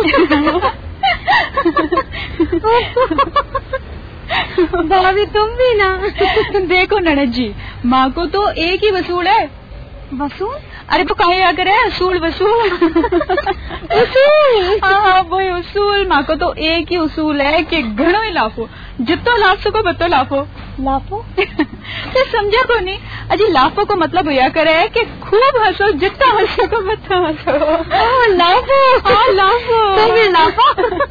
भाभी तुम भी ना। देखो ननद जी, माँ को तो एक ही वसूल है। वसूल? अरे तो कहे क्या करे, असूल वसूल। उसूल? हाँ वही उसूल। माँ को तो एक ही उसूल है कि घणो ही लाफो, जितो लाफ सको बतो लाफो। लाफो? तो समझा को नहीं? अजी लाफो को मतलब हुआ करे है कि खूब हंसो, जितना हंस सको बतो हंसो। लाफो? हाँ लाफो। तो भी लाफो।